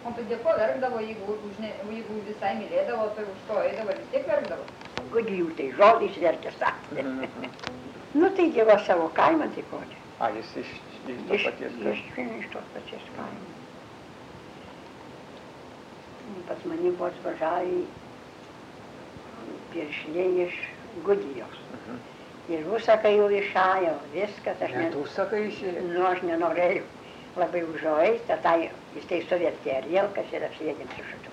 O tai dėl ko verkdavo, jeigu visai mylėdavo, tai už to eidavo vis tiek verkdavo? Gudrių tai žodis vertė sakė. Nu tai Dievas savo kaimą, tai ko čia? A, jis iš to paties kaimo. Iš tos pačios kaimo. Pas mane buvo atvažiavę piršliai iš Gudijos. Ir Rusakai jau išėjo, viskas. Net Rusakai išėjo? Nu, aš nenorėjau labai užuosti, tai jis tai sovietė Arielkas ir apsėdėm su šitu.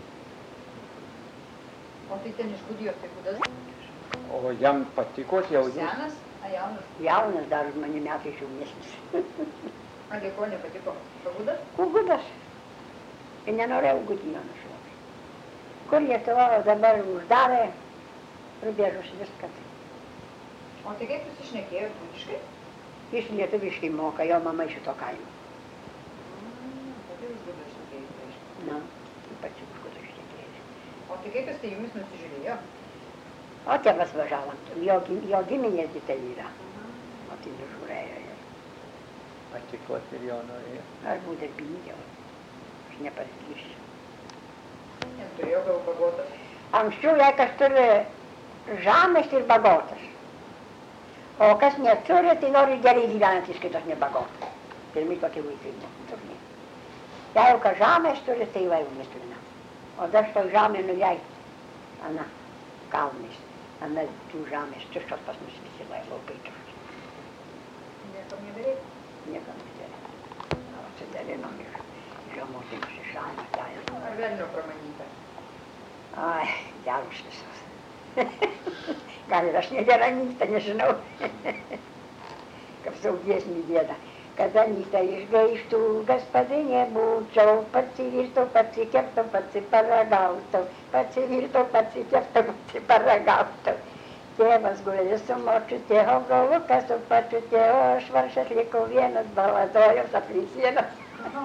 O tai ten iš Gudijos tai būdas? O jam patiko jaunimas? Senas, a jaunas? Jaunas dar už mane metais jaunesnis. A dėl ko nepatiko? Pagudas? Gudas. Ir nenorėjau Gudijo nušluoti. Kur Lietuva dabar uždarė, pribėžus viskas. O tai kaip jūs išnekėjot gudiškai? Jis lietuviškai moka, jo mama iš šito kaimo. Tai jūs gudą išnekėjot, reiškia. Na, ypač už gudą išnekėjus. O tai kaip jis tai jumis nusižiūrėjo? O tėvas važiavo, jo giminės tai yra. O tai nužiūrėjo ir. Patikot ir jo norėjo. Aš buvau darbininkė, aš nepasikysiu. Neturėjo gal bagotas. Anksčiau, jei kas turi žemės ir bagotas. O kas neturi, tai nori gerai gyventi, kitos nebagotas. Pirmi tokie vaikai buvo. Jei jau kas žemės turi, tai va jau neturime. O dar šitoj žemė, nu jei, ana, kalnais, ana tų žemės, tuščios pas mus visi laukai tuščiai. Niekam nebereikia? Niekam nebereikia. Atsidarinom iš jo motinos iš žemės, dajam. Ar velnio pramanyta? Ai, geros visos. Gal ir aš negera nyktą, nežinau. Kaip saugiesnį dėdą. Kada nyktą išgaištų, gaspadinė būčiau, patsivirtų, patsikeptų, patsiparagautų, patsivirtų, patsikeptų, patsiparagautų. Tėvas gulė su močiutė, o galvukas su pačiutė, o aš varšas likau vienas, baladojos aplink sienas.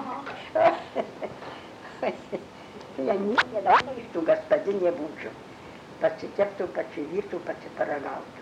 Tai nyktą, iš tų gaspadinė būčiau. Pasikeptų, patsivirtų, patsiparagautų.